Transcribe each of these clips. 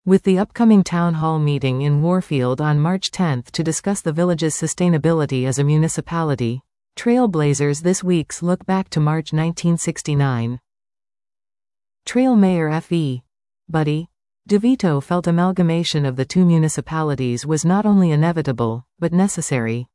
With the upcoming town hall meeting in Warfield on March 10 to discuss the village's sustainability as a municipality, Trailblazers this week's look back to March 1969. Trail Mayor F.E. Buddy DeVito felt amalgamation of the two municipalities was not only inevitable, but necessary.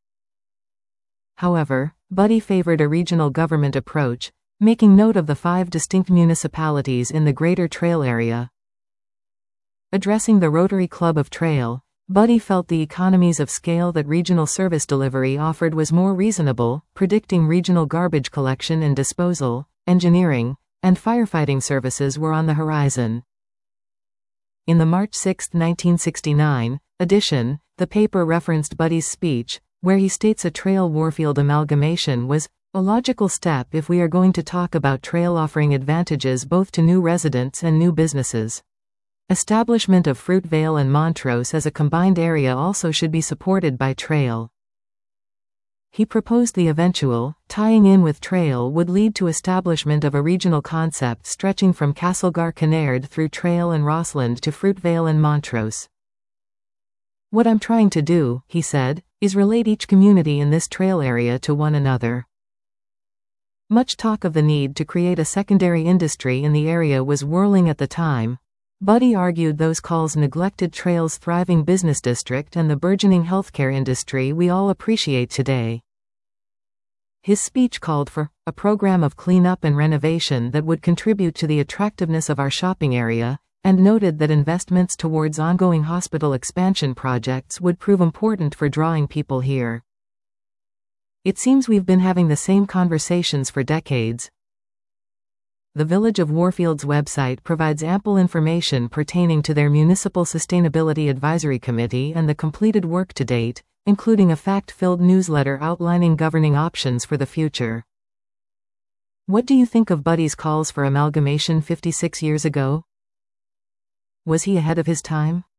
However, Buddy favored a regional government approach, making note of the 5 distinct municipalities in the Greater Trail area. Addressing the Rotary Club of Trail, Buddy felt the economies of scale that regional service delivery offered was more reasonable, predicting regional garbage collection and disposal, engineering, and firefighting services were on the horizon. In the March 6, 1969, edition, the paper referenced Buddy's speech, where he states a Trail-Warfield amalgamation was a logical step if we are going to talk about Trail offering advantages both to new residents and new businesses. Establishment of Fruitvale and Montrose as a combined area also should be supported by Trail. He proposed the eventual tying in with Trail would lead to establishment of a regional concept stretching from Castlegar-Kinnaird through Trail and Rossland to Fruitvale and Montrose. What I'm trying to do, he said, is relate each community in this trail area to one another. Much talk of the need to create a secondary industry in the area was whirling at the time. Buddy argued those calls neglected Trail's thriving business district and the burgeoning healthcare industry we all appreciate today. His speech called for a program of cleanup and renovation that would contribute to the attractiveness of our shopping area, and noted that investments towards ongoing hospital expansion projects would prove important for drawing people here. It seems we've been having the same conversations for decades. The Village of Warfield's website provides ample information pertaining to their Municipal Sustainability Advisory Committee and the completed work to date, including a fact-filled newsletter outlining governing options for the future. What do you think of Buddy's calls for amalgamation 56 years ago? Was he ahead of his time?